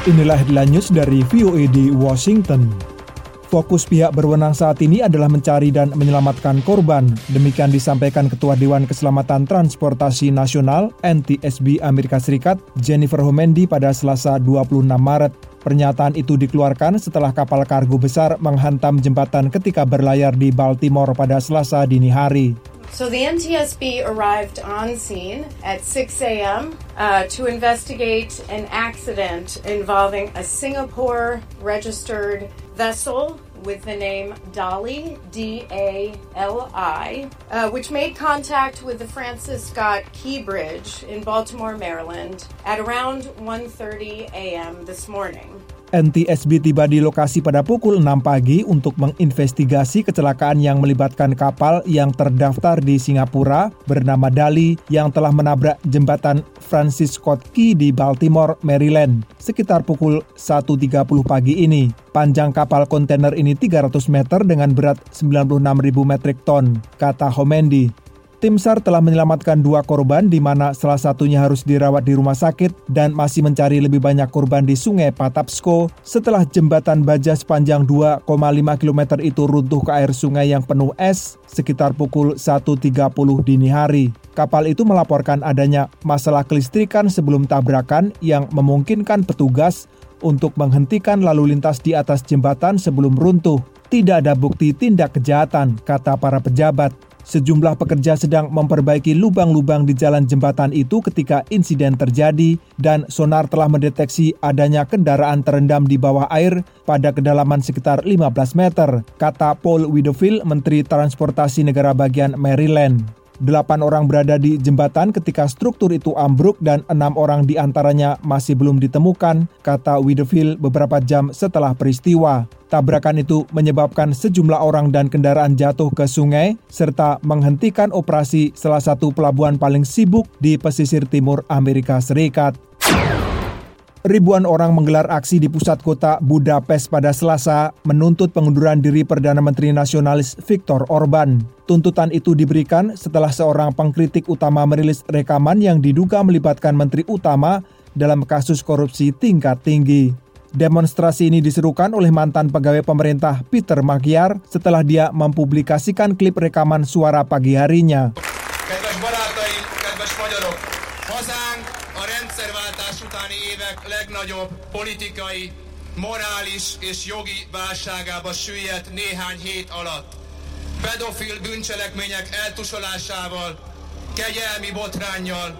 Inilah headline news dari VOA di Washington. Fokus pihak berwenang saat ini adalah mencari dan menyelamatkan korban. Demikian disampaikan Ketua Dewan Keselamatan Transportasi Nasional NTSB Amerika Serikat, Jennifer Homendy pada Selasa 26 Maret. Pernyataan itu dikeluarkan setelah kapal kargo besar menghantam jembatan ketika berlayar di Baltimore pada Selasa dini hari. So the NTSB arrived on scene at 6 a.m. To investigate an accident involving a Singapore-registered vessel with the name Dali, D-A-L-I, which made contact with the Francis Scott Key Bridge in Baltimore, Maryland at around 1:30 a.m. this morning. NTSB tiba di lokasi pada pukul 6 pagi untuk menginvestigasi kecelakaan yang melibatkan kapal yang terdaftar di Singapura bernama Dali yang telah menabrak jembatan Francis Scott Key di Baltimore, Maryland, sekitar pukul 1.30 pagi ini. Panjang kapal kontainer ini 300 meter dengan berat 96.000 metrik ton, kata Homendy. Tim SAR telah menyelamatkan 2 korban di mana salah satunya harus dirawat di rumah sakit dan masih mencari lebih banyak korban di Sungai Patapsco setelah jembatan baja sepanjang 2,5 km itu runtuh ke air sungai yang penuh es sekitar pukul 1.30 dini hari. Kapal itu melaporkan adanya masalah kelistrikan sebelum tabrakan yang memungkinkan petugas untuk menghentikan lalu lintas di atas jembatan sebelum runtuh. Tidak ada bukti tindak kejahatan, kata para pejabat. Sejumlah pekerja sedang memperbaiki lubang-lubang di jalan jembatan itu ketika insiden terjadi dan sonar telah mendeteksi adanya kendaraan terendam di bawah air pada kedalaman sekitar 15 meter, kata Paul Widowfield, Menteri Transportasi Negara Bagian Maryland. 8 orang berada di jembatan ketika struktur itu ambruk dan 6 orang di antaranya masih belum ditemukan, kata Widowfield beberapa jam setelah peristiwa. Tabrakan itu menyebabkan sejumlah orang dan kendaraan jatuh ke sungai serta menghentikan operasi salah satu pelabuhan paling sibuk di pesisir timur Amerika Serikat. Ribuan orang menggelar aksi di pusat kota Budapest pada Selasa menuntut pengunduran diri Perdana Menteri Nasionalis Viktor Orban. Tuntutan itu diberikan setelah seorang pengkritik utama merilis rekaman yang diduga melibatkan menteri utama dalam kasus korupsi tingkat tinggi. Demonstrasi ini diserukan oleh mantan pegawai pemerintah Peter Magyar setelah dia mempublikasikan klip rekaman suara pagi harinya. Kedves barátaim, kedves magyarok, hazánk a rendszerváltás utáni évek legnagyobb politikai, morális és jogi válságába süllyedt néhány hét alatt. Pedofil bűncselekmények eltusolásával, kegyelmi botránnyal,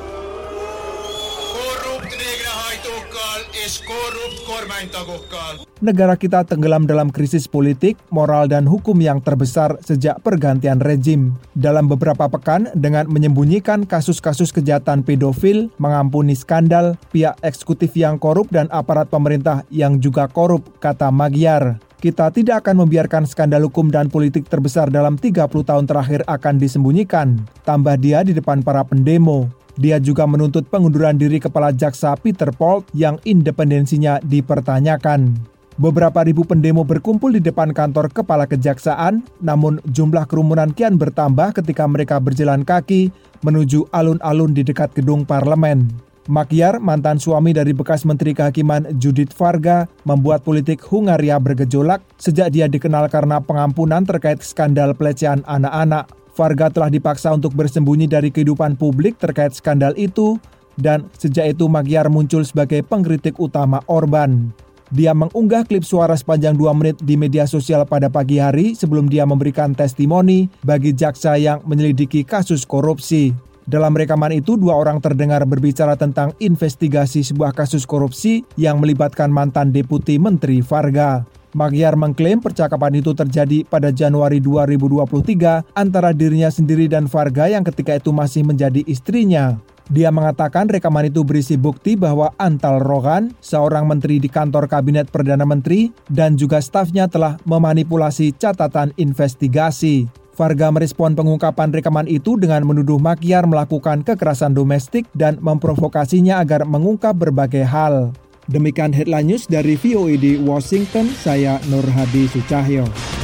korrupt végrehajtókkal és korrupt kormánytagokkal. Negara kita tenggelam dalam krisis politik, moral dan hukum yang terbesar sejak pergantian rezim. Dalam beberapa pekan, dengan menyembunyikan kasus-kasus kejahatan pedofil, mengampuni skandal, pihak eksekutif yang korup dan aparat pemerintah yang juga korup, kata Magyar. Kita tidak akan membiarkan skandal hukum dan politik terbesar dalam 30 tahun terakhir akan disembunyikan, tambah dia di depan para pendemo. Dia juga menuntut pengunduran diri Kepala Jaksa Peter Paul yang independensinya dipertanyakan. Beberapa ribu pendemo berkumpul di depan kantor Kepala Kejaksaan, namun jumlah kerumunan kian bertambah ketika mereka berjalan kaki menuju alun-alun di dekat gedung parlemen. Magyar, mantan suami dari bekas Menteri Kehakiman Judith Varga, membuat politik Hungaria bergejolak sejak dia dikenal karena pengampunan terkait skandal pelecehan anak-anak. Varga telah dipaksa untuk bersembunyi dari kehidupan publik terkait skandal itu, dan sejak itu Magyar muncul sebagai pengkritik utama Orban. Dia mengunggah klip suara sepanjang 2 menit di media sosial pada pagi hari sebelum dia memberikan testimoni bagi jaksa yang menyelidiki kasus korupsi. Dalam rekaman itu, 2 orang terdengar berbicara tentang investigasi sebuah kasus korupsi yang melibatkan mantan deputi Menteri Varga. Magyar mengklaim percakapan itu terjadi pada Januari 2023 antara dirinya sendiri dan Varga yang ketika itu masih menjadi istrinya. Dia mengatakan rekaman itu berisi bukti bahwa Antal Rogan, seorang menteri di kantor kabinet Perdana Menteri, dan juga stafnya telah memanipulasi catatan investigasi. Varga merespon pengungkapan rekaman itu dengan menuduh Magyar melakukan kekerasan domestik dan memprovokasinya agar mengungkap berbagai hal. Demikian headline news dari VOA di Washington, saya Nur Hadi Sucahyo.